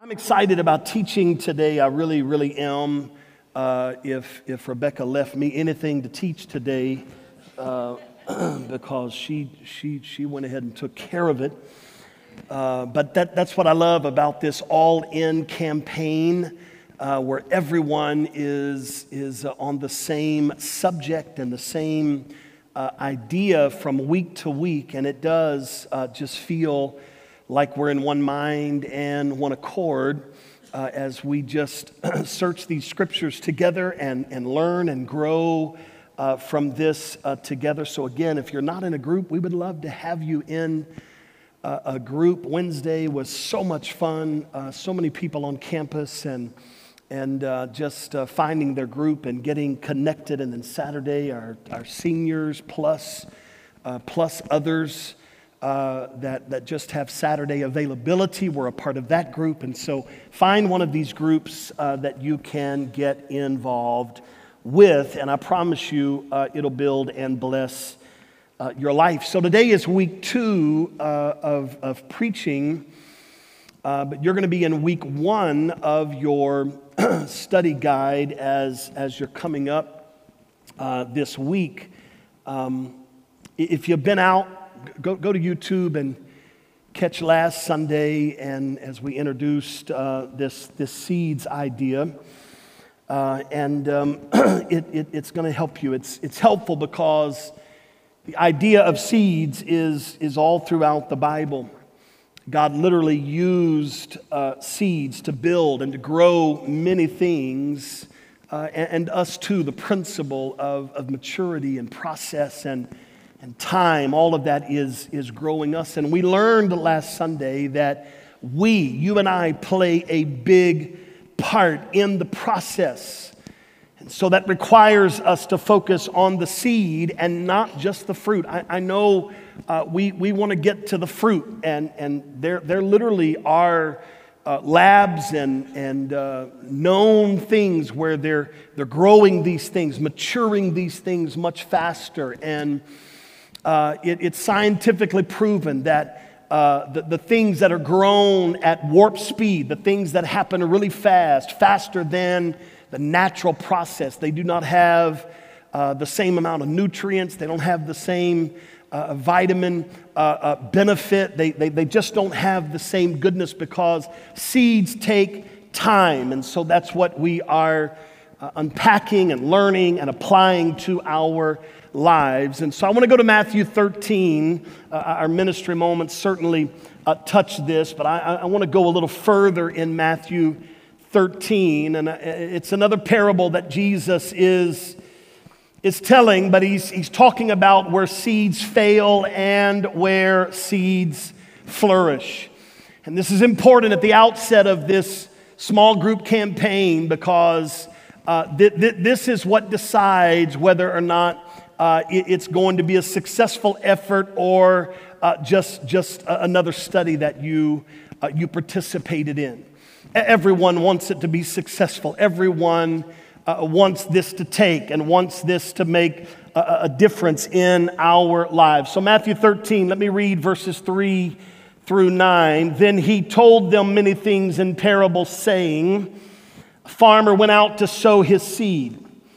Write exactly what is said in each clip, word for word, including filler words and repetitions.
I'm excited about teaching today. I really, really am. Uh, if if Rebecca left me anything to teach today, uh, because she she she went ahead and took care of it. Uh, but that that's what I love about this all-in campaign, uh, where everyone is is uh, on the same subject and the same uh, idea from week to week, and it does uh, just feel like we're in one mind and one accord uh, as we just search these scriptures together and, and learn and grow uh, from this uh, together. So again, if you're not in a group, we would love to have you in uh, a group. Wednesday was so much fun, uh, so many people on campus and and uh, just uh, finding their group and getting connected. And then Saturday, our, our seniors plus, uh, plus others Uh, that, that just have Saturday availability. We're a part of that group. And so find one of these groups uh, that you can get involved with. And I promise you, uh, it'll build and bless uh, your life. So today is week two uh, of, of preaching. Uh, but you're going to be in week one of your study guide as, as you're coming up uh, this week. Um, if you've been out, Go, go to YouTube and catch last Sunday, and as we introduced uh, this this seeds idea, uh, and um, it, it, it's going to help you. It's it's helpful because the idea of seeds is is all throughout the Bible. God literally used uh, seeds to build and to grow many things, uh, and, and us too. The principle of of maturity and process and And time, all of that is, is growing us. And we learned last Sunday that we, you and I, play a big part in the process. And so that requires us to focus on the seed and not just the fruit. I, I know uh, we, we want to get to the fruit, and, and there, there literally are uh, labs and, and uh, known things where they're, they're growing these things, maturing these things much faster. And Uh, it, it's scientifically proven that uh, the, the things that are grown at warp speed, the things that happen really fast, faster than the natural process, they do not have uh, the same amount of nutrients, they don't have the same uh, vitamin uh, uh, benefit, they, they, they just don't have the same goodness because seeds take time. And so that's what we are uh, unpacking and learning and applying to our lives. And so I want to go to Matthew thirteen. Uh, our ministry moments certainly uh, touch this, but I, I want to go a little further in Matthew thirteen. And it's another parable that Jesus is, is telling, but he's, he's talking about where seeds fail and where seeds flourish. And this is important at the outset of this small group campaign because uh, th- th- this is what decides whether or not Uh, it, it's going to be a successful effort or uh, just just a, another study that you uh, you participated in. Everyone wants it to be successful. Everyone uh, wants this to take and wants this to make a, a difference in our lives. So Matthew thirteen, let me read verses three through nine. Then he told them many things in parables, saying, a farmer went out to sow his seed.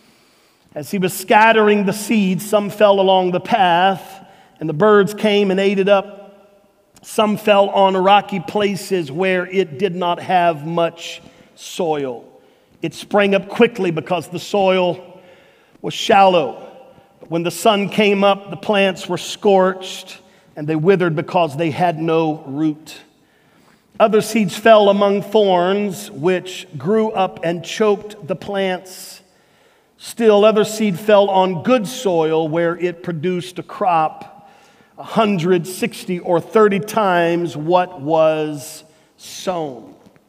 As he was scattering the seed, some fell along the path, and the birds came and ate it up. Some fell on rocky places where it did not have much soil. It sprang up quickly because the soil was shallow. But when the sun came up, the plants were scorched, and they withered because they had no root. Other seeds fell among thorns, which grew up and choked the plants. Still, other seed fell on good soil where it produced a crop a hundred, sixty, or thirty times what was sown.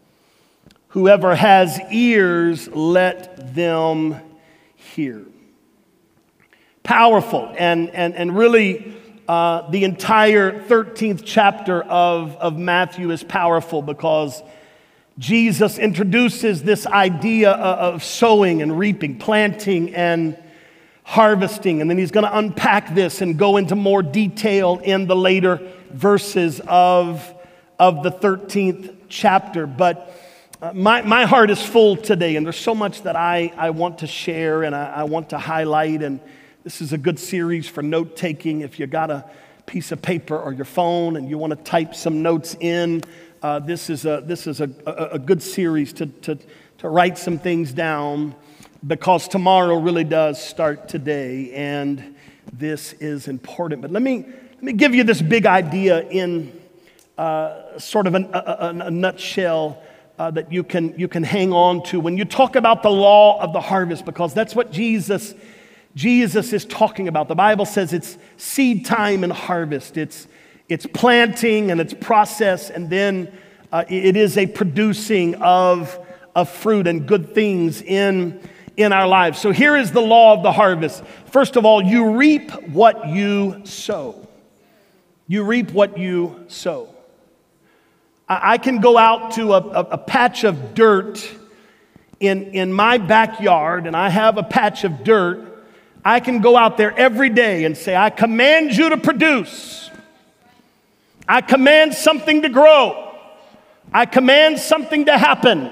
Whoever has ears, let them hear. Powerful, and, and, and really uh, the entire thirteenth chapter of, of Matthew is powerful because Jesus introduces this idea of sowing and reaping, planting and harvesting. And then he's going to unpack this and go into more detail in the later verses of, of the thirteenth chapter. But Uh, my, my heart is full today, and there's so much that I, I want to share and I, I want to highlight. And this is a good series for note taking. If you got a piece of paper or your phone and you want to type some notes in, uh, this is a this is a, a, a good series to, to to write some things down, because tomorrow really does start today, and this is important. But let me let me give you this big idea in uh, sort of an, a, a, a nutshell. Uh, that you can you can hang on to when you talk about the law of the harvest, because that's what Jesus Jesus is talking about. The Bible says it's seed time and harvest. It's it's planting and it's process, and then uh, it is a producing of of fruit and good things in in our lives. So here is the law of the harvest. First of all, you reap what you sow. You reap what you sow. I can go out to a, a, a patch of dirt in, in my backyard, and I have a patch of dirt. I can go out there every day and say, I command you to produce. I command something to grow. I command something to happen.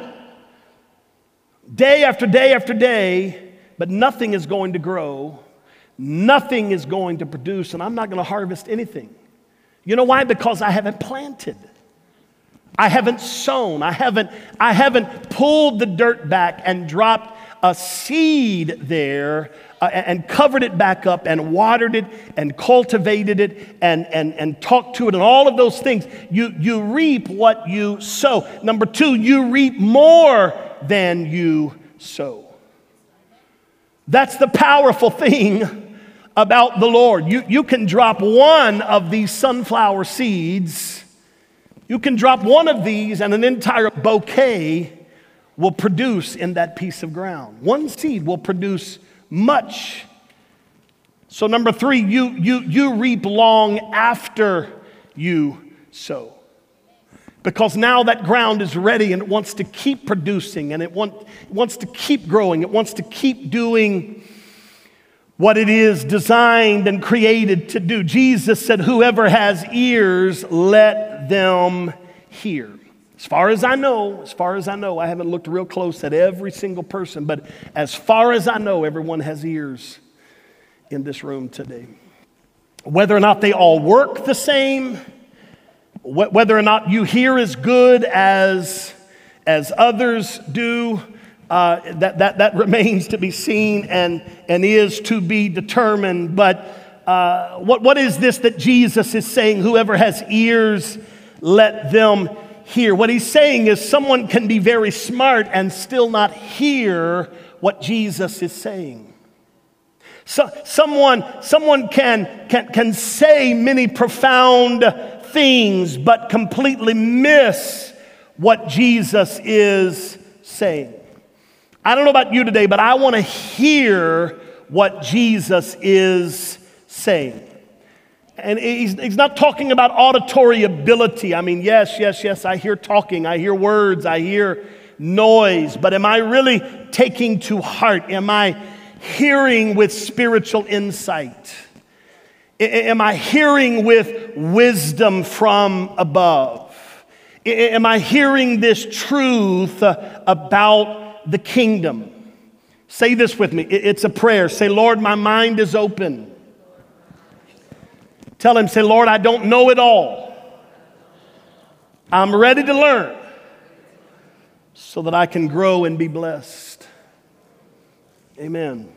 Day after day after day, but nothing is going to grow. Nothing is going to produce, and I'm not going to harvest anything. You know why? Because I haven't planted. I haven't sown. I haven't, I haven't pulled the dirt back and dropped a seed there uh, and covered it back up and watered it and cultivated it and, and, and talked to it and all of those things. You, you reap what you sow. Number two, you reap more than you sow. That's the powerful thing about the Lord. You, you can drop one of these sunflower seeds. You can drop one of these and an entire bouquet will produce in that piece of ground. One seed will produce much. So number three, you, you, you reap long after you sow. Because now that ground is ready and it wants to keep producing, and it, want, it wants to keep growing. It wants to keep doing what it is designed and created to do. Jesus said, whoever has ears, let them hear. As far as I know, as far as I know, I haven't looked real close at every single person, but as far as I know, everyone has ears in this room today. Whether or not they all work the same, whether or not you hear as good as, as others do, Uh, that, that, that remains to be seen and, and is to be determined. But uh, what, what is this that Jesus is saying? Whoever has ears, let them hear. What he's saying is someone can be very smart and still not hear what Jesus is saying. So, someone someone can, can, can say many profound things but completely miss what Jesus is saying. I don't know about you today, but I want to hear what Jesus is saying. And he's, he's not talking about auditory ability. I mean, yes, yes, yes, I hear talking, I hear words, I hear noise, but am I really taking to heart? Am I hearing with spiritual insight? Am I hearing with wisdom from above? Am I hearing this truth about the kingdom? Say this with me. It's a prayer. Say, Lord, my mind is open. Tell him, say, Lord, I don't know it all. I'm ready to learn so that I can grow and be blessed. Amen.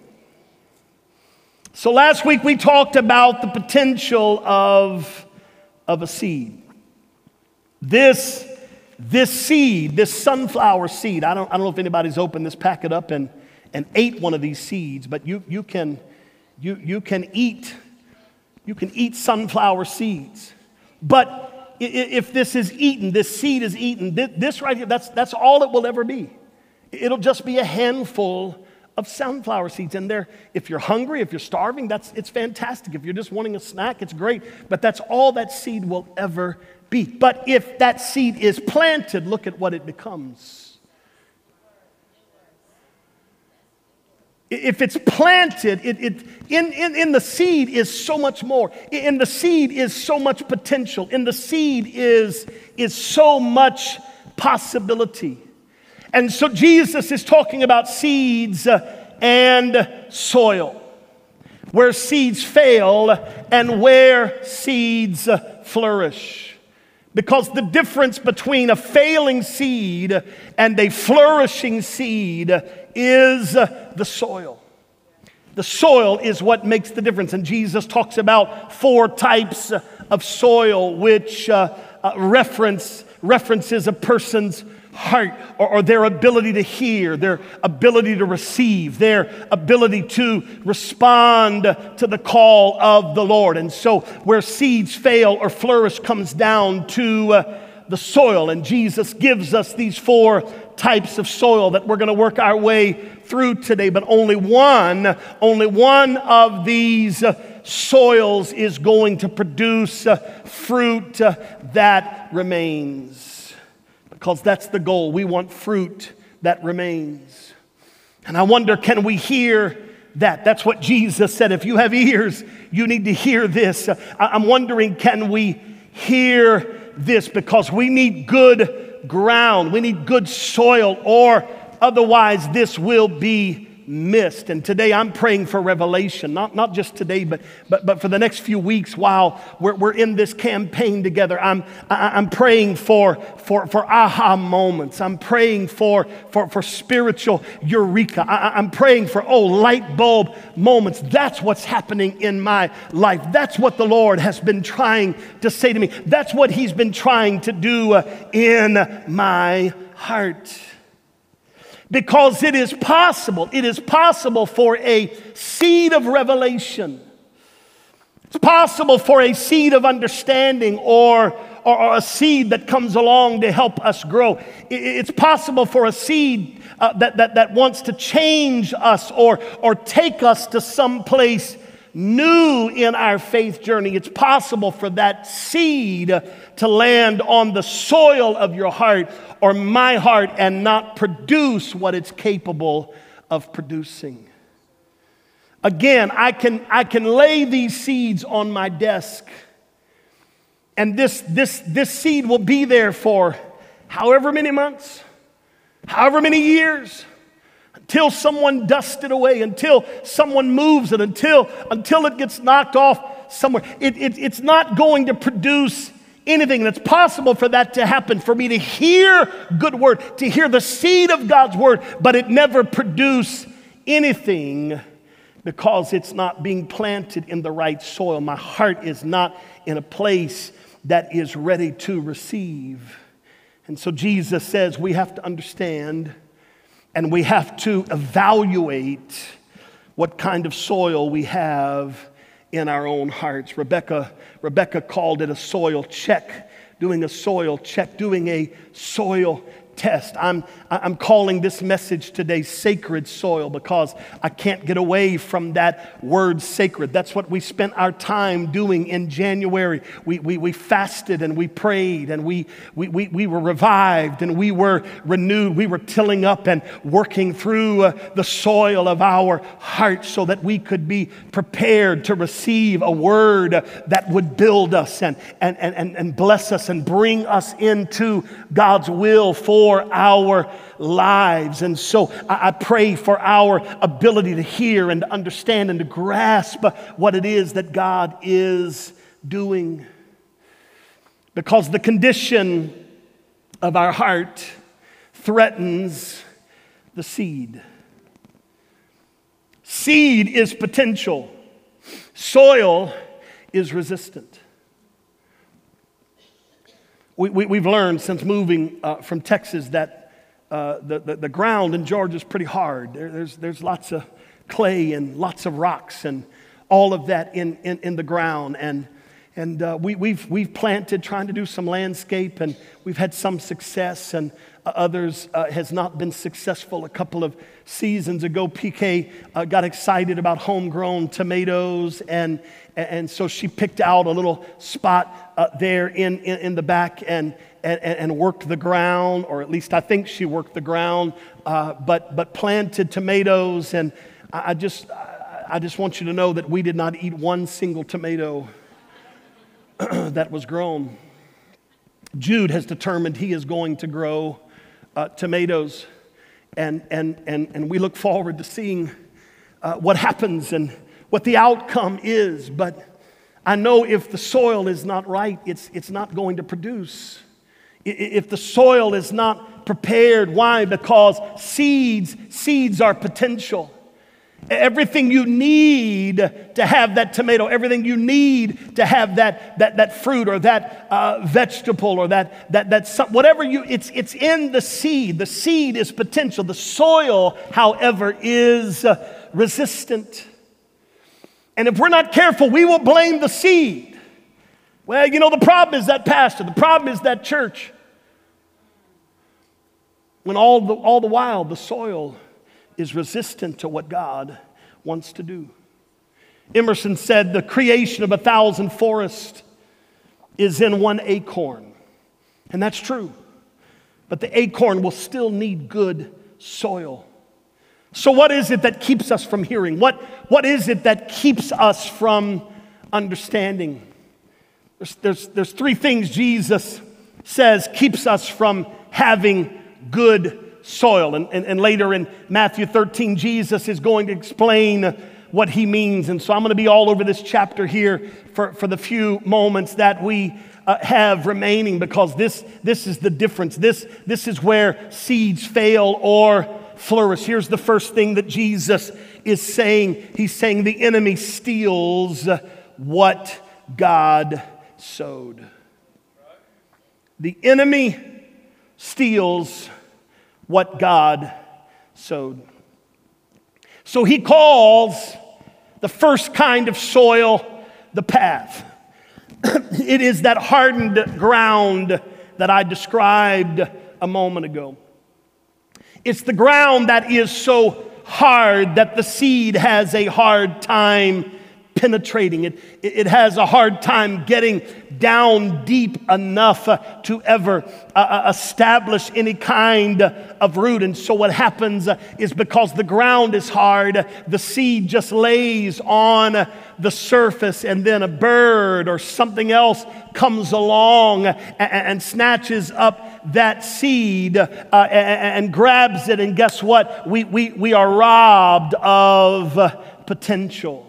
So last week we talked about the potential of, of a seed. This This seed, this sunflower seed, I don't, I don't know if anybody's opened this packet up and, and ate one of these seeds, but you, you, can, you, you, can eat, you can eat sunflower seeds. But if this is eaten, this seed is eaten, this right here, that's, that's all it will ever be. It'll just be a handful of sunflower seeds. And there, if you're hungry, if you're starving, that's, it's fantastic. If you're just wanting a snack, it's great. But that's all that seed will ever be. But if that seed is planted, look at what it becomes. If it's planted, it, it, in, in, in the seed is so much more. In the seed is so much potential. In the seed is, is so much possibility. And so Jesus is talking about seeds uh, and soil, where seeds fail and where seeds uh, flourish. Because the difference between a failing seed and a flourishing seed is uh, the soil. The soil is what makes the difference. And Jesus talks about four types of soil, which uh, uh, reference references a person's heart, or, or their ability to hear, their ability to receive, their ability to respond to the call of the Lord. And so where seeds fail or flourish comes down to uh, the soil. And Jesus gives us these four types of soil that we're going to work our way through today. But only one, only one of these uh, soils is going to produce uh, fruit uh, that remains. Because that's the goal. We want fruit that remains. And I wonder, can we hear that? That's what Jesus said. If you have ears, you need to hear this. I'm wondering, can we hear this? Because we need good ground. We need good soil, or otherwise this will be missed. And today I'm praying for revelation, not, not just today, but, but, but for the next few weeks while we're, we're in this campaign together. I'm, I, I'm praying for, for, for aha moments. I'm praying for, for, for spiritual eureka. I, I'm praying for, oh, light bulb moments. That's what's happening in my life. That's what the Lord has been trying to say to me. That's what He's been trying to do uh, in my heart. Because it is possible, it is possible for a seed of revelation. It's possible for a seed of understanding, or, or, or a seed that comes along to help us grow. It, it's possible for a seed uh, that, that, that wants to change us, or, or take us to some place new in our faith journey. It's possible for that seed to land on the soil of your heart or my heart and not produce what it's capable of producing. Again, I can, I can lay these seeds on my desk, and this, this, this seed will be there for however many months, however many years, until someone dusts it away, until someone moves it, until, until it gets knocked off somewhere. It, it, it's not going to produce anything. And it's possible for that to happen, for me to hear good word, to hear the seed of God's word, but it never produce anything because it's not being planted in the right soil. My heart is not in a place that is ready to receive. And so Jesus says we have to understand and we have to evaluate what kind of soil we have in our own hearts. Rebecca, Rebecca called it a soil check, doing a soil check, doing a soil test. I'm, I'm calling this message today sacred soil, because I can't get away from that word sacred. That's what we spent our time doing in January. We, we, we fasted and we prayed and we, we, we, we were revived and we were renewed. We were tilling up and working through uh, the soil of our hearts so that we could be prepared to receive a word that would build us and, and, and, and bless us and bring us into God's will for our lives. And so I, I pray for our ability to hear and to understand and to grasp what it is that God is doing. Because the condition of our heart threatens the seed. Seed is potential. Soil is resistant. We, we, we've learned since moving uh, from Texas that uh, the, the, the ground in Georgia is pretty hard. There, there's, there's lots of clay and lots of rocks and all of that in, in, in the ground. And, and uh, we, we've, we've planted, trying to do some landscape, and we've had some success, and uh, others uh, has not been successful. A couple of seasons ago, P K uh, got excited about homegrown tomatoes, and And so she picked out a little spot uh, there in, in, in the back and, and, and worked the ground, or at least I think she worked the ground, uh, but, but planted tomatoes. And I just, I just want you to know that we did not eat one single tomato that was grown. Jude has determined he is going to grow uh, tomatoes. and, and, and, and we look forward to seeing uh, what happens and what the outcome is. But I know if the soil is not right, it's, it's not going to produce. If the soil is not prepared, why? Because seeds, seeds are potential. Everything you need to have that tomato, everything you need to have that that, that fruit or that uh, vegetable or that that that some, whatever you, it's it's in the seed. The seed is potential. The soil, however, is uh, resistant. And if we're not careful, we will blame the seed. Well, you know, the problem is that pastor. The problem is that church. When all the all the while the soil is resistant to what God wants to do. Emerson said the creation of a thousand forests is in one acorn. And that's true. But the acorn will still need good soil. So what is it that keeps us from hearing? What, what is it that keeps us from understanding? There's, there's, there's three things Jesus says keeps us from having good soil. And, and, and later in Matthew thirteen, Jesus is going to explain what he means. And so I'm going to be all over this chapter here for, for the few moments that we uh, have remaining, because this, this is the difference. This, this is where seeds fail or flourish. Here's the first thing that Jesus is saying. He's saying the enemy steals what God sowed. The enemy steals what God sowed. So he calls the first kind of soil the path. It is that hardened ground that I described a moment ago. It's the ground that is so hard that the seed has a hard time penetrating it. It has a hard time getting down deep enough uh, to ever uh, establish any kind of root. And so what happens uh, is because the ground is hard, the seed just lays on the surface, and then a bird or something else comes along and, and snatches up that seed uh, and, and grabs it. And guess what? We, we, we are robbed of uh, potential.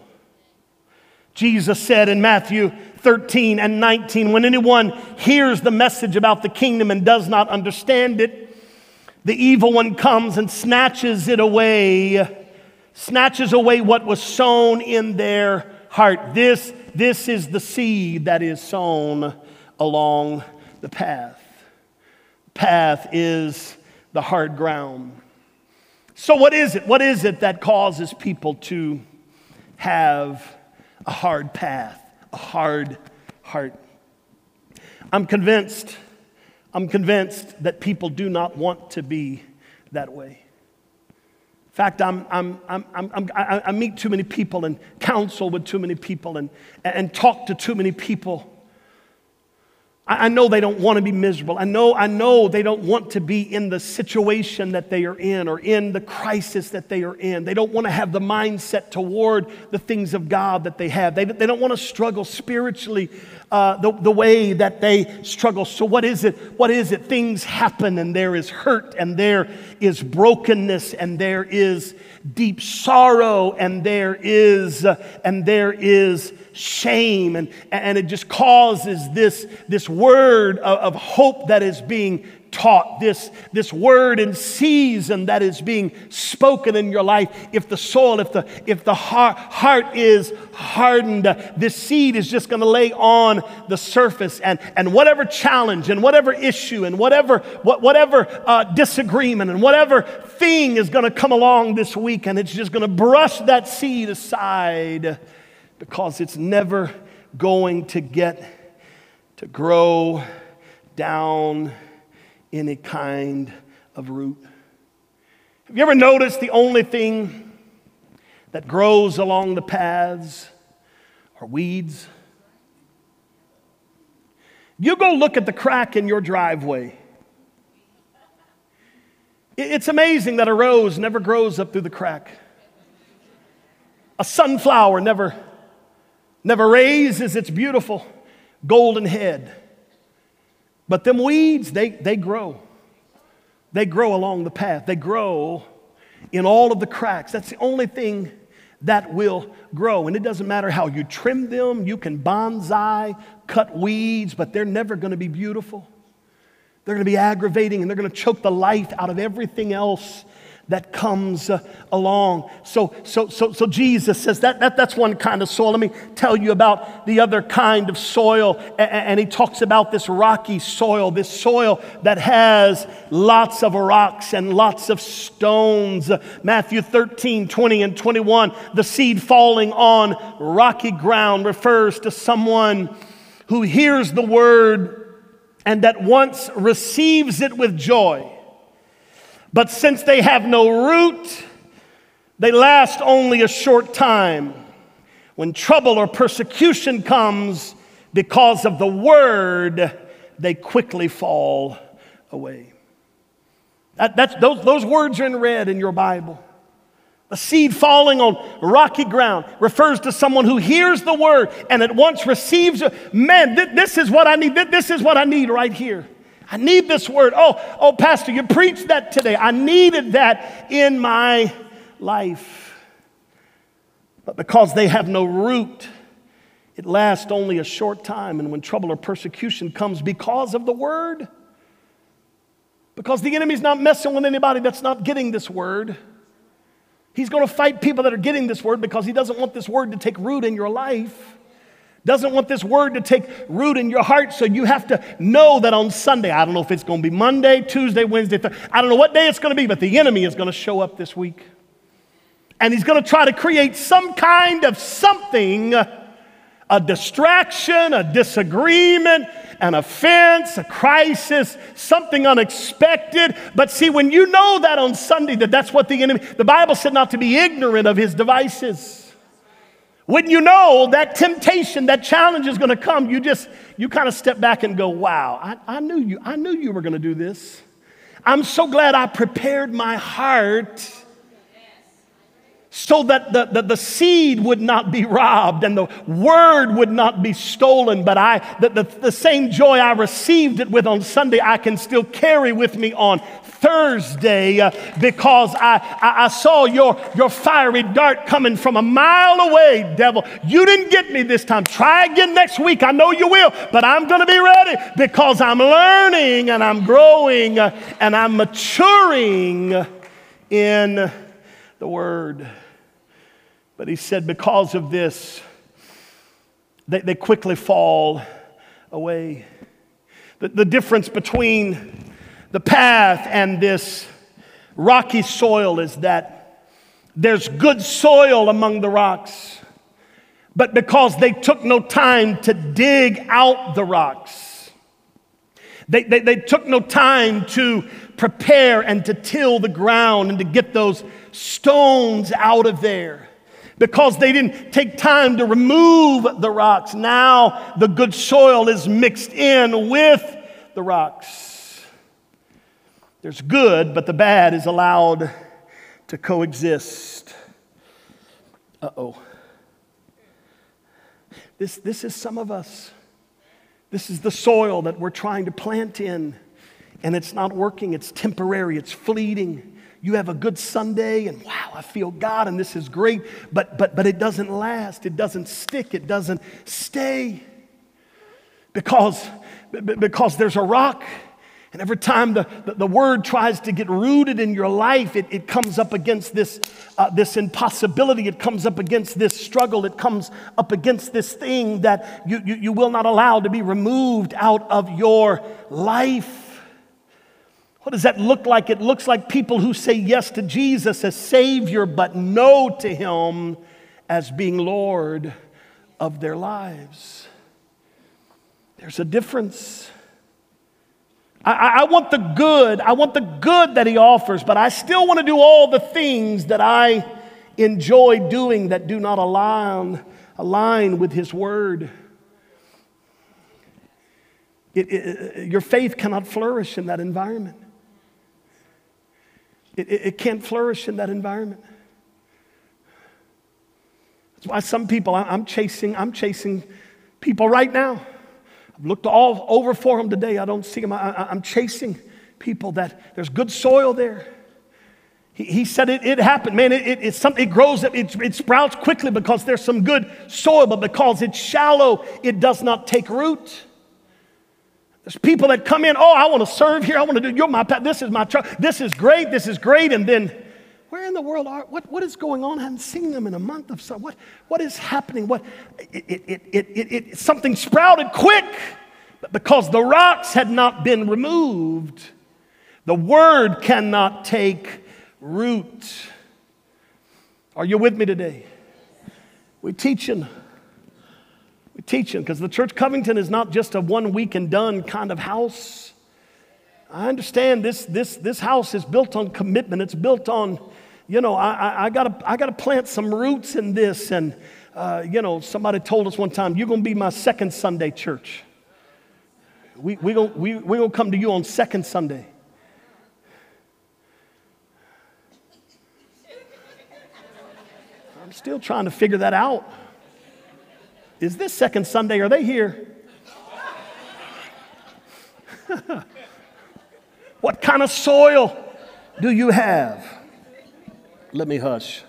Jesus said in Matthew thirteen and nineteen, when anyone hears the message about the kingdom and does not understand it, the evil one comes and snatches it away, snatches away what was sown in their heart. This, this is the seed that is sown along the path. Path is the hard ground. So what is it? What is it that causes people to have a hard path, a hard heart? I'm convinced, I'm convinced that people do not want to be that way. In fact, I'm, I'm, I'm, I'm, I, I meet too many people and counsel with too many people and, and talk to too many people. I know they don't want to be miserable. I know, I know they don't want to be in the situation that they are in or in the crisis that they are in. They don't want to have the mindset toward the things of God that they have. They, they don't want to struggle spiritually uh, the, the way that they struggle. So what is it? What is it? Things happen, and there is hurt, and there is brokenness, and there is deep sorrow, and there is uh, and there is shame, and, and it just causes this, this word of, of hope that is being taught, this, this word in season that is being spoken in your life. If the soil, if the, if the heart, heart is hardened, this seed is just going to lay on the surface, and, and whatever challenge and whatever issue and whatever, what, whatever uh, disagreement and whatever thing is going to come along this week, and it's just going to brush that seed aside, because it's never going to get to grow down any kind of root. Have you ever noticed the only thing that grows along the paths are weeds? You go look at the crack in your driveway. It's amazing that a rose never grows up through the crack. A sunflower never Never raises its beautiful golden head. But them weeds, they, they grow. They grow along the path. They grow in all of the cracks. That's the only thing that will grow. And it doesn't matter how you trim them. You can bonsai, cut weeds, but they're never going to be beautiful. They're going to be aggravating, and they're going to choke the life out of everything else that comes uh, along. So, so, so, so Jesus says that, that that's one kind of soil. Let me tell you about the other kind of soil. And, and he talks about this rocky soil, this soil that has lots of rocks and lots of stones. Uh, Matthew thirteen, twenty and twenty-one, the seed falling on rocky ground refers to someone who hears the word and at once receives it with joy. But since they have no root, they last only a short time. When trouble or persecution comes because of the word, they quickly fall away. That, that's, those, those words are in red in your Bible. A seed falling on rocky ground refers to someone who hears the word and at once receives it. Man, th- this is what I need. Th- this is what I need right here. I need this word. Oh, oh, Pastor, you preached that today. I needed that in my life. But because they have no root, it lasts only a short time. And when trouble or persecution comes because of the word, because the enemy's not messing with anybody that's not getting this word. He's going to fight people that are getting this word because he doesn't want this word to take root in your life. Doesn't want this word to take root in your heart, so you have to know that on Sunday, I don't know if it's going to be Monday, Tuesday, Wednesday, Thursday, I don't know what day it's going to be, but the enemy is going to show up this week. And he's going to try to create some kind of something, a distraction, a disagreement, an offense, a crisis, something unexpected. But see, when you know that on Sunday, that that's what the enemy, the Bible said not to be ignorant of his devices. When you know that temptation, that challenge is going to come, you just, you kind of step back and go, wow, I, I knew you, I knew you were going to do this. I'm so glad I prepared my heart so that the, the, the seed would not be robbed and the word would not be stolen. But I, the, the, the same joy I received it with on Sunday, I can still carry with me on Thursday uh, because I, I, I saw your, your fiery dart coming from a mile away, devil. You didn't get me this time. Try again next week. I know you will, but I'm going to be ready because I'm learning and I'm growing uh, and I'm maturing in the word. But he said because of this, they, they quickly fall away. The, the difference between the path and this rocky soil is that there's good soil among the rocks, but because they took no time to dig out the rocks, they, they, they took no time to prepare and to till the ground and to get those stones out of there. Because they didn't take time to remove the rocks, now the good soil is mixed in with the rocks. There's good, but the bad is allowed to coexist. Uh-oh. This, this is some of us. This is the soil that we're trying to plant in, and it's not working. It's temporary. It's fleeting. You have a good Sunday, and wow, I feel God, and this is great, but, but, but it doesn't last. It doesn't stick. It doesn't stay because, because there's a rock. And every time the, the, the word tries to get rooted in your life, it, it comes up against this, uh, this impossibility. It comes up against this struggle. It comes up against this thing that you, you, you will not allow to be removed out of your life. What does that look like? It looks like people who say yes to Jesus as Savior, but no to Him as being Lord of their lives. There's a difference. I, I want the good. I want the good that He offers, but I still want to do all the things that I enjoy doing that do not align, align with His Word. It, it, your faith cannot flourish in that environment. It, it, it can't flourish in that environment. That's why some people, I, I'm chasing, I'm chasing people right now. I've looked all over for them today. I don't see them. I, I, I'm chasing people that there's good soil there. He, he said it, it happened. Man, it, it, it's something, it grows, it, it sprouts quickly because there's some good soil, but because it's shallow, it does not take root. There's people that come in, oh, I want to serve here. I want to do, you're my, this is my church. This is great. This is great. And then, where in the world are, what, what is going on? I haven't seen them in a month of so. What, what is happening? What, it, it, it, it, it, it, something sprouted quick, but because the rocks had not been removed, the word cannot take root. Are you with me today? We're teaching. We're teaching because the Church Covington is not just a one week and done kind of house. I understand this this this house is built on commitment. It's built on, you know, I I, I gotta I gotta plant some roots in this. And uh, you know, somebody told us one time, you're gonna be my second Sunday church. We we gonna we we gonna come to you on second Sunday. I'm still trying to figure that out. Is this second Sunday? Are they here? What kind of soil do you have? Let me hush.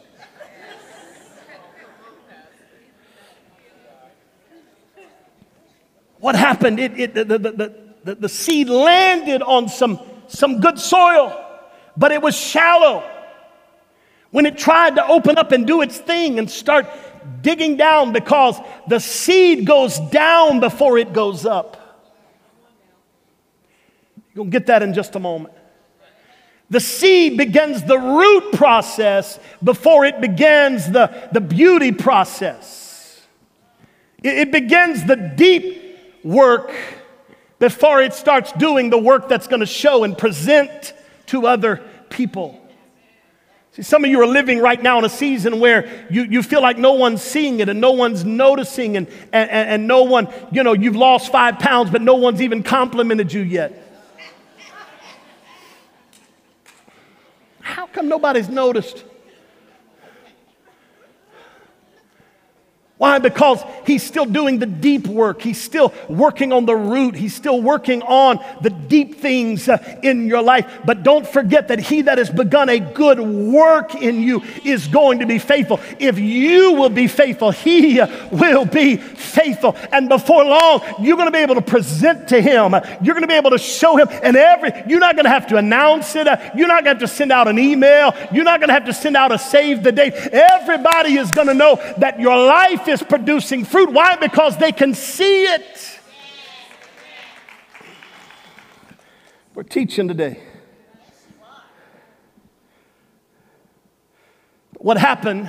What happened? It, it, the, the, the, the, the seed landed on some, some good soil, but it was shallow. When it tried to open up and do its thing and start digging down, because the seed goes down before it goes up. You're going to get that in just a moment. The seed begins the root process before it begins the, the beauty process. It, it begins the deep work before it starts doing the work that's going to show and present to other people. See, some of you are living right now in a season where you, you feel like no one's seeing it and no one's noticing and, and, and no one, you know, you've lost five pounds, but no one's even complimented you yet. How come nobody's noticed? Why? Because he's still doing the deep work. He's still working on the root. He's still working on the deep things uh, in your life. But don't forget that he that has begun a good work in you is going to be faithful. If you will be faithful, he uh, will be faithful. And before long, you're going to be able to present to him. You're going to be able to show him. And every you're not going to have to announce it. Uh, you're not going to have to send out an email. You're not going to have to send out a save the date. Everybody is going to know that your life is producing fruit. Why? Because they can see it. We're teaching today. What happened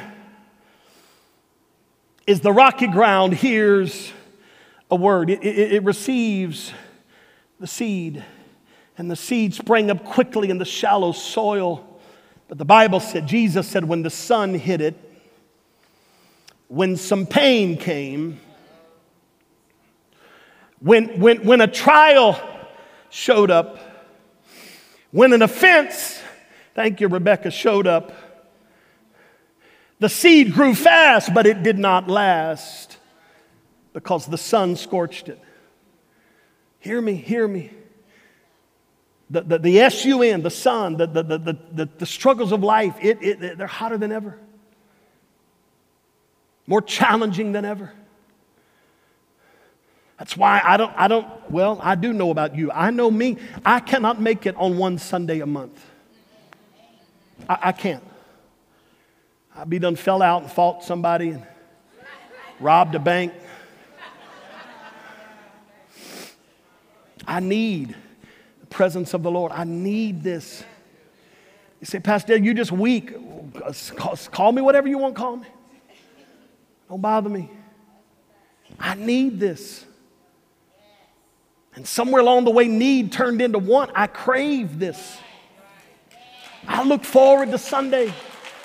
is the rocky ground hears a word. It, it, it receives the seed, and the seed sprang up quickly in the shallow soil. But the Bible said, Jesus said, when the sun hit it, when some pain came, when, when, when a trial showed up, when an offense, thank you, Rebecca, showed up, the seed grew fast, but it did not last because the sun scorched it. Hear me, hear me. The, the, the S U N, the sun, the, the, the, the, the struggles of life, it, it, they're hotter than ever. More challenging than ever. That's why I don't, I don't, well, I do know about you. I know me. I cannot make it on one Sunday a month. I, I can't. I'd be done fell out and fought somebody and robbed a bank. I need the presence of the Lord. I need this. You say, Pastor, you're just weak. Call, call me whatever you want to call me. Don't bother me. I need this. And somewhere along the way, need turned into want. I crave this. I look forward to Sunday.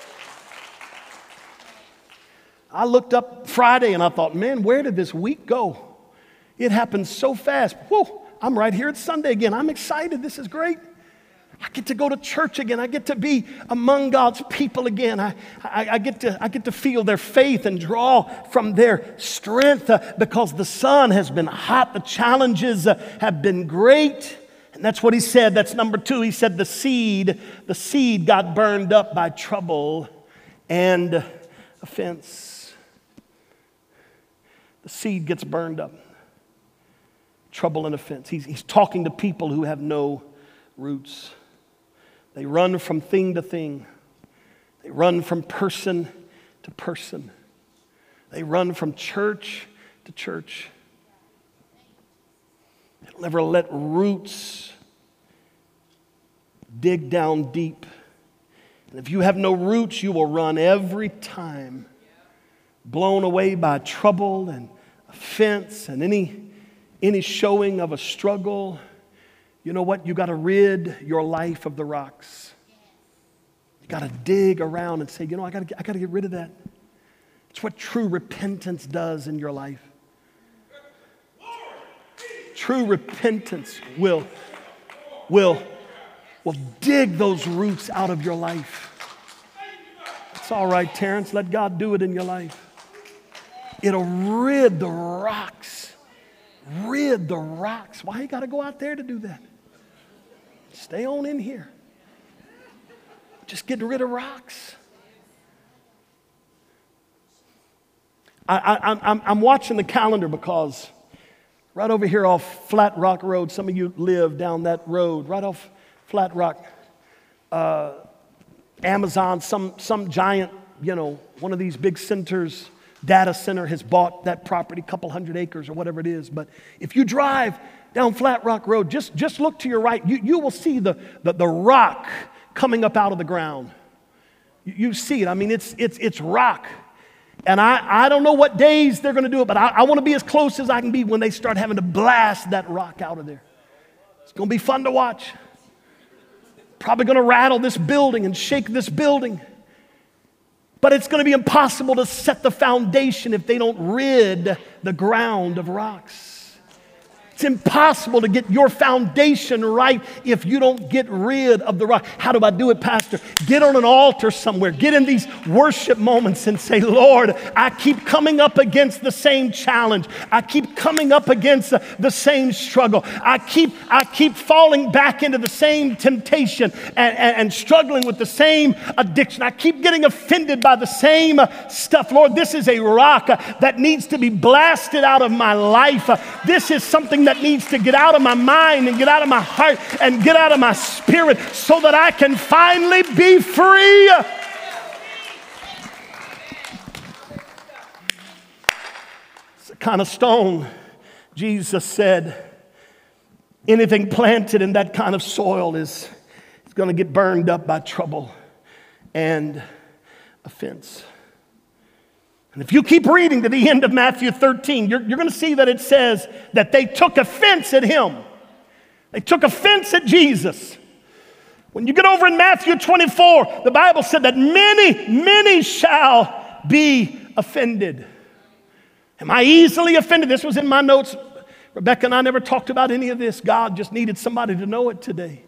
I looked up Friday and I thought, man, where did this week go? It happened so fast. Whoa, I'm right here at Sunday again. I'm excited. This is great. I get to go to church again. I get to be among God's people again. I, I, I, get, to, I get to feel their faith and draw from their strength uh, because the sun has been hot. The challenges uh, have been great. And that's what he said. That's number two. He said the seed, the seed got burned up by trouble and offense. The seed gets burned up. Trouble and offense. He's, he's talking to people who have no roots. They run from thing to thing. They run from person to person. They run from church to church. They'll never let roots dig down deep. And if you have no roots, you will run every time, blown away by trouble and offense and any, any showing of a struggle. You know what? You got to rid your life of the rocks. You got to dig around and say, you know, I got to I got to get rid of that. It's what true repentance does in your life. True repentance will, will, will dig those roots out of your life. It's all right, Terrence. Let God do it in your life. It'll rid the rocks. Rid the rocks. Why you got to go out there to do that? Stay on in here. Just getting rid of rocks. I, I, I'm, I'm watching the calendar because right over here off Flat Rock Road, some of you live down that road, right off Flat Rock, uh, Amazon, some, some giant, you know, one of these big centers, data center has bought that property, a couple hundred acres or whatever it is. But if you drive down Flat Rock Road, just, just look to your right, you, you will see the, the, the rock coming up out of the ground. You, you see it. I mean, it's, it's, it's rock. And I, I don't know what days they're going to do it, but I, I want to be as close as I can be when they start having to blast that rock out of there. It's going to be fun to watch. Probably going to rattle this building and shake this building. But it's going to be impossible to set the foundation if they don't rid the ground of rocks. It's impossible to get your foundation right if you don't get rid of the rock. How do I do it, Pastor? Get on an altar somewhere. Get in these worship moments and say, Lord, I keep coming up against the same challenge. I keep coming up against the, the same struggle. I keep, I keep falling back into the same temptation and, and, and struggling with the same addiction. I keep getting offended by the same stuff. Lord, this is a rock that needs to be blasted out of my life. This is something that needs to get out of my mind and get out of my heart and get out of my spirit so that I can finally be free. It's the kind of stone, Jesus said, anything planted in that kind of soil is, is going to get burned up by trouble and offense. And if you keep reading to the end of Matthew thirteen, you're, you're going to see that it says that they took offense at him. They took offense at Jesus. When you get over in Matthew twenty-four, the Bible said that many, many shall be offended. Am I easily offended? This was in my notes. Rebecca and I never talked about any of this. God just needed somebody to know it today.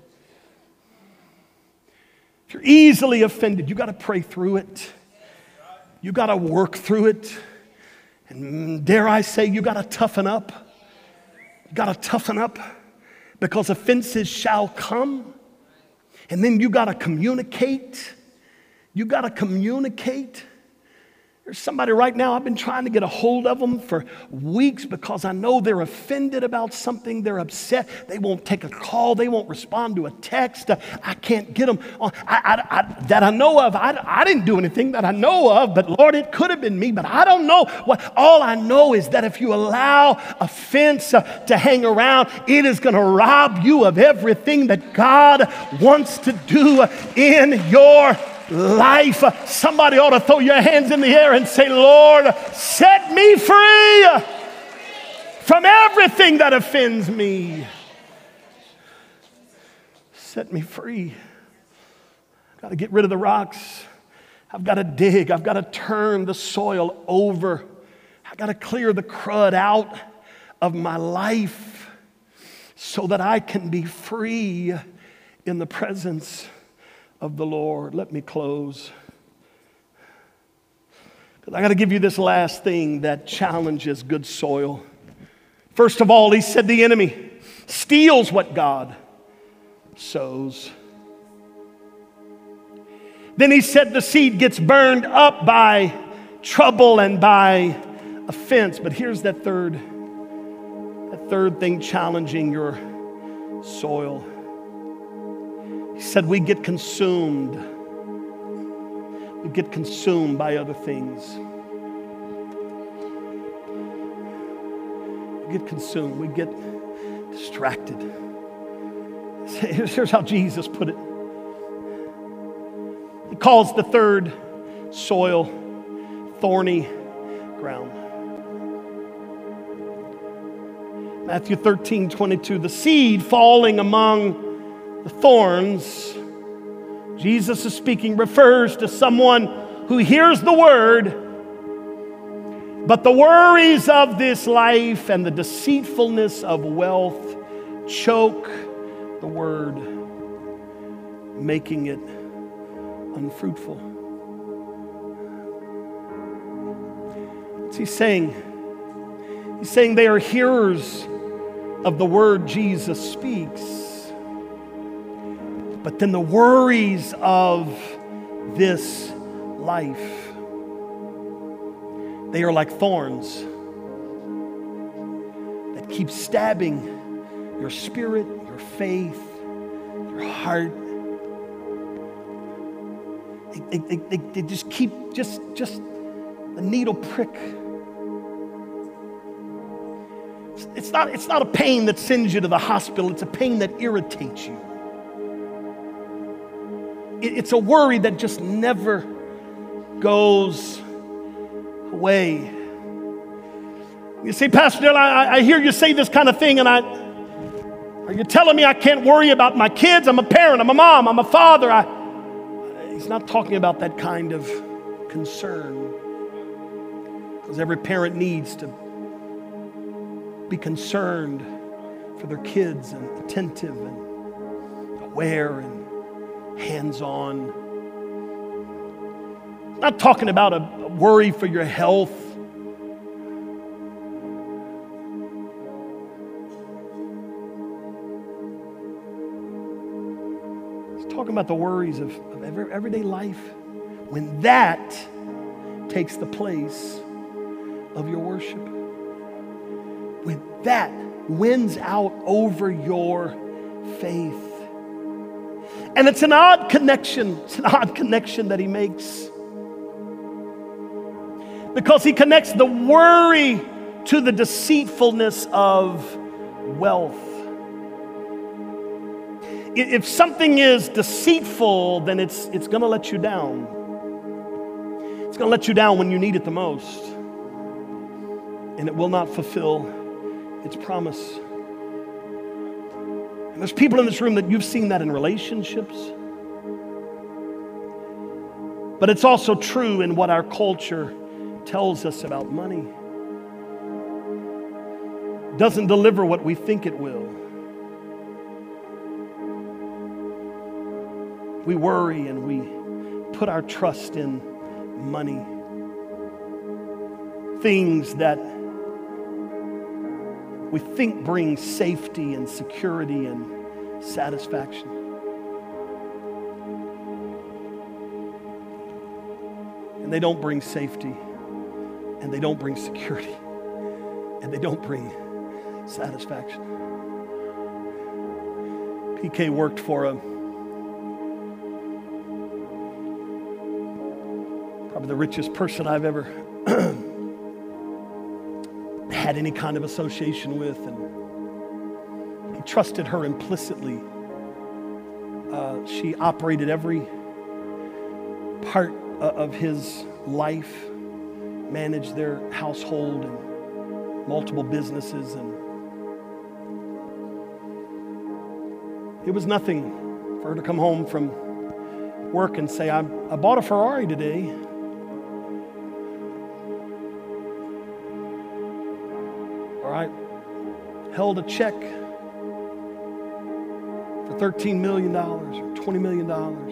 If you're easily offended, you got to pray through it. You got to work through it. And dare I say, you got to toughen up. You got to toughen up because offenses shall come. And then you got to communicate. You got to communicate. There's somebody right now, I've been trying to get a hold of them for weeks because I know they're offended about something. They're upset. They won't take a call. They won't respond to a text. I can't get them on, I, I, I, that I know of. I, I didn't do anything that I know of, but Lord, it could have been me, but I don't know. What, all I know is that if you allow offense uh, to hang around, it is going to rob you of everything that God wants to do in your life. Somebody ought to throw your hands in the air and say, Lord, set me free from everything that offends me. Set me free. I've got to get rid of the rocks. I've got to dig. I've got to turn the soil over. I've got to clear the crud out of my life so that I can be free in the presence of the Lord. Let me close. Because I got to give you this last thing that challenges good soil. First of all, he said the enemy steals what God sows. Then he said the seed gets burned up by trouble and by offense. But here's that third, that third thing challenging your soil. He said we get consumed. We get consumed by other things. We get consumed. We get distracted. Here's how Jesus put it. He calls the third soil thorny ground. Matthew thirteen twenty-two, the seed falling among the thorns, Jesus is speaking, refers to someone who hears the word, but the worries of this life and the deceitfulness of wealth choke the word, making it unfruitful. What's he saying? He's saying they are hearers of the word Jesus speaks, but then the worries of this life, they are like thorns that keep stabbing your spirit, your faith, your heart. They, they, they, they just keep, just, just the needle prick. It's not, it's not a pain that sends you to the hospital. It's a pain that irritates you. It, it's a worry that just never goes away. You say, Pastor Dale, I, I hear you say this kind of thing, and I, are you telling me I can't worry about my kids? I'm a parent, I'm a mom, I'm a father. I, he's not talking about that kind of concern, because every parent needs to be concerned for their kids and attentive and aware and hands-on. Not talking about a, a worry for your health. It's talking about the worries of, of every, everyday life. When that takes the place of your worship. When that wins out over your faith. And it's an odd connection. It's an odd connection that he makes. Because he connects the worry to the deceitfulness of wealth. If something is deceitful, then it's, it's going to let you down. It's going to let you down when you need it the most. And it will not fulfill its promise. And there's people in this room that you've seen that in relationships. But it's also true in what our culture tells us about money. It doesn't deliver what we think it will. We worry and we put our trust in money. Things that we think bring safety and security and satisfaction. And they don't bring safety, and they don't bring security, and they don't bring satisfaction. P K worked for a probably the richest person I've ever had any kind of association with, and he trusted her implicitly. Uh, she operated every part of his life, managed their household and multiple businesses, and it was nothing for her to come home from work and say, I, I bought a Ferrari today. Or I held a check for thirteen million dollars or twenty million dollars.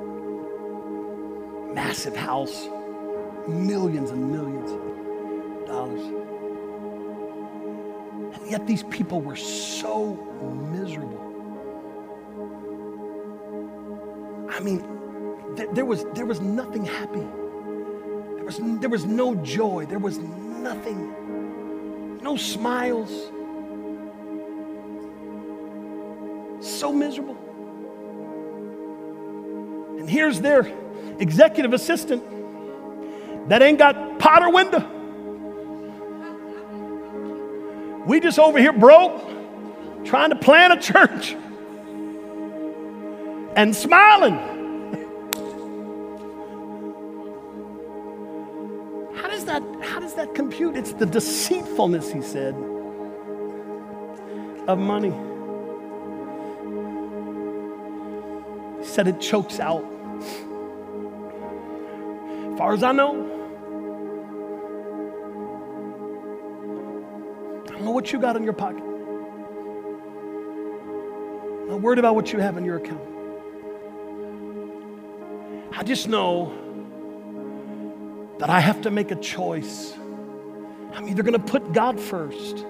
Massive house, millions and millions of dollars. And yet these people were so miserable. mean, th- there was there was nothing happy. There was there was no joy. There was nothing. No smiles. So miserable. And here's their executive assistant that ain't got pot or window. We just over here broke, trying to plan a church and smiling. How does that, how does that compute? It's the deceitfulness, he said, of money. He said it chokes out. As far as I know, I don't know what you got in your pocket. I'm not worried about what you have in your account. I just know that I have to make a choice. I'm either going to put God first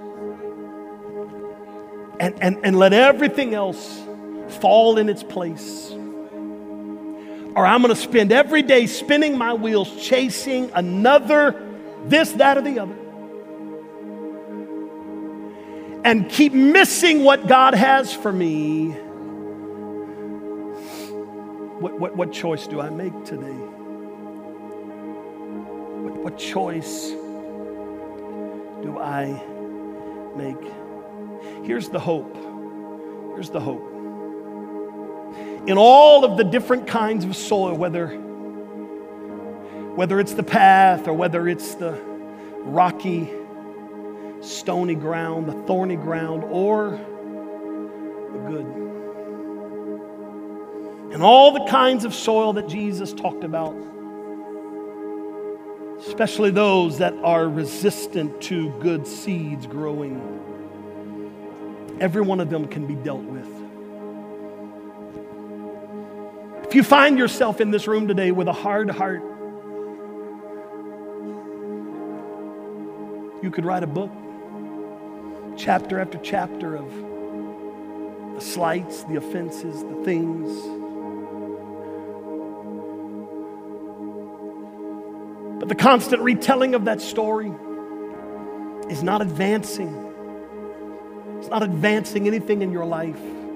and, and, and let everything else fall in its place, or I'm going to spend every day spinning my wheels chasing another this, that, or the other, and keep missing what God has for me. What, what, what choice do I make today? What, what choice do I make? Here's the hope. Here's the hope. In all of the different kinds of soil, whether, whether it's the path or whether it's the rocky, stony ground, the thorny ground, or the good. And all the kinds of soil that Jesus talked about, especially those that are resistant to good seeds growing, every one of them can be dealt with. If you find yourself in this room today with a hard heart, you could write a book, chapter after chapter of the slights, the offenses, the things. But the constant retelling of that story is not advancing. It's not advancing anything in your life.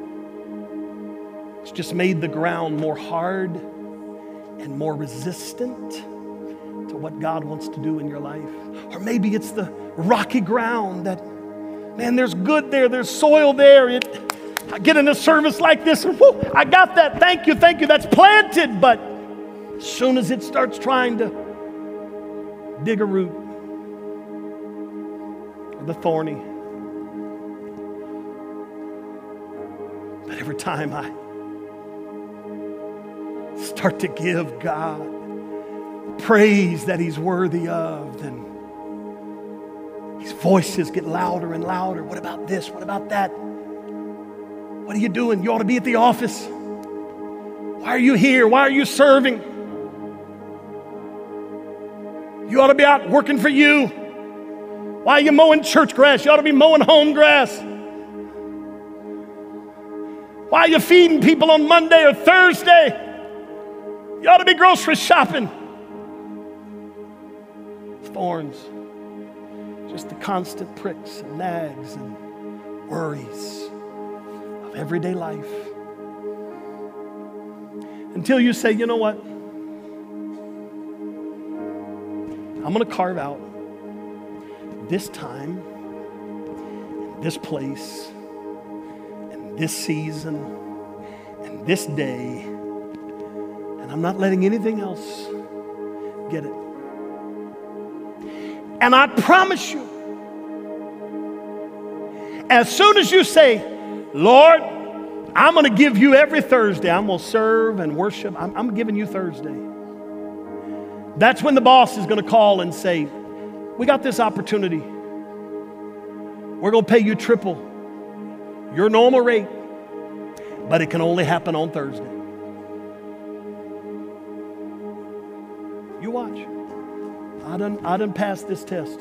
It's just made the ground more hard and more resistant to what God wants to do in your life. Or maybe it's the rocky ground that, man, there's good there, there's soil there. It, I get in a service like this and whoo, I got that, thank you, thank you, that's planted. But as soon as it starts trying to dig a root, or the thorny, but every time I start to give God praise that He's worthy of, then His voices get louder and louder. What about this? What about that? What are you doing? You ought to be at the office. Why are you here? Why are you serving? You ought to be out working for you. Why are you mowing church grass? You ought to be mowing home grass. Why are you feeding people on Monday or Thursday? You ought to be grocery shopping. Thorns, just the constant pricks and nags and worries of everyday life. Until you say, you know what? I'm going to carve out this time, this place, and this season, and this day, and I'm not letting anything else get it. And I promise you, as soon as you say, Lord, I'm going to give you every Thursday, I'm going to serve and worship, I'm, I'm giving you Thursday. That's when the boss is going to call and say, we got this opportunity. We're going to pay you triple your normal rate, but it can only happen on Thursday. You watch. I done, I done passed this test.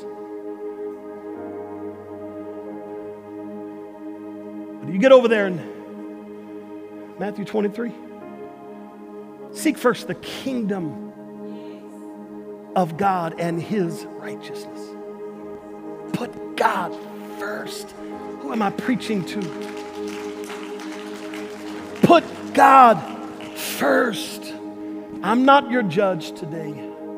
But you get over there in Matthew twenty-three. Seek first the kingdom of God and his righteousness. Put God first. Who am I preaching to? Put God first. I'm not your judge today.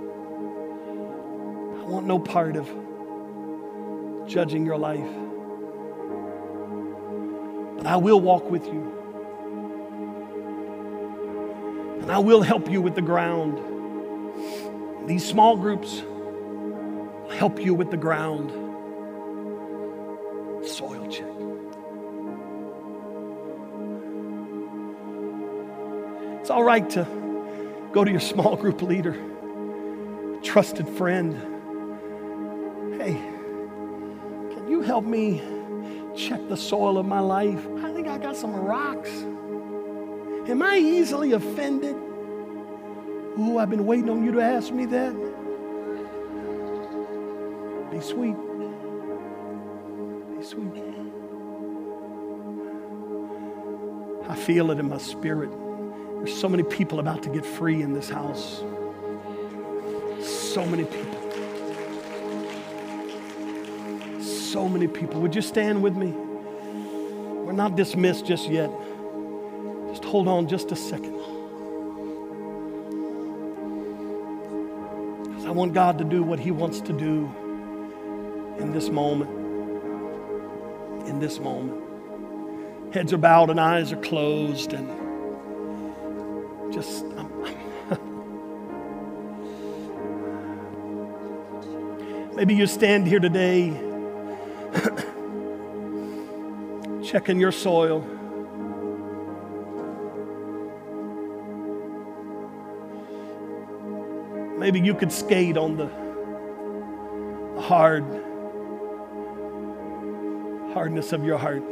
I want no part of judging your life. But I will walk with you. And I will help you with the ground. These small groups will help you with the ground. Soil check. It's all right to go to your small group leader, trusted friend. Hey, can you help me check the soil of my life? I think I got some rocks. Am I easily offended? Ooh, I've been waiting on you to ask me that. Be sweet. Be sweet. I feel it in my spirit. There's so many people about to get free in this house. So many people. So many people. Would you stand with me? We're not dismissed just yet. Just hold on just a second. Because I want God to do what he wants to do in this moment. In this moment. Heads are bowed and eyes are closed, and just I'm, I'm maybe you stand here today checking your soil. Maybe you could skate on the hard hardness of your heart.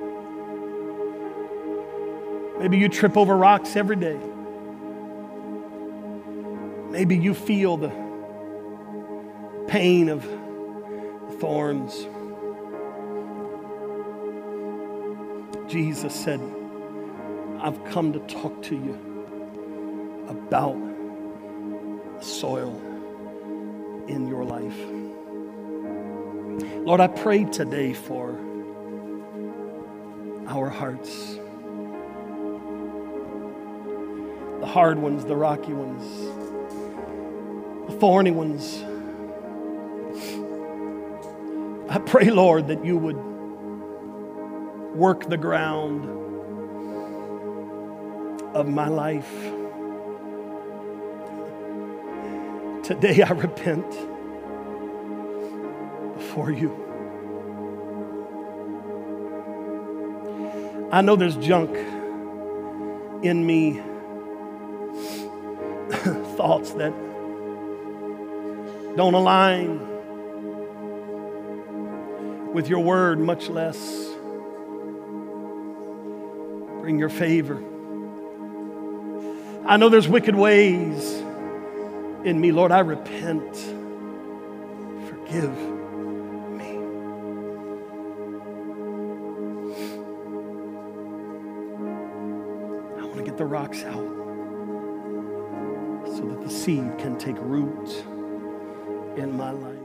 Maybe you trip over rocks every day. Maybe you feel the pain of the thorns. Jesus said, I've come to talk to you about the soil in your life. Lord, I pray today for our hearts. The hard ones, the rocky ones, the thorny ones. I pray, Lord, that you would work the ground of my life. Today I repent before you. I know there's junk in me, thoughts that don't align with your word, much less bring your favor. I know there's wicked ways in me. Lord, I repent. Forgive me. I want to get the rocks out so that the seed can take root in my life.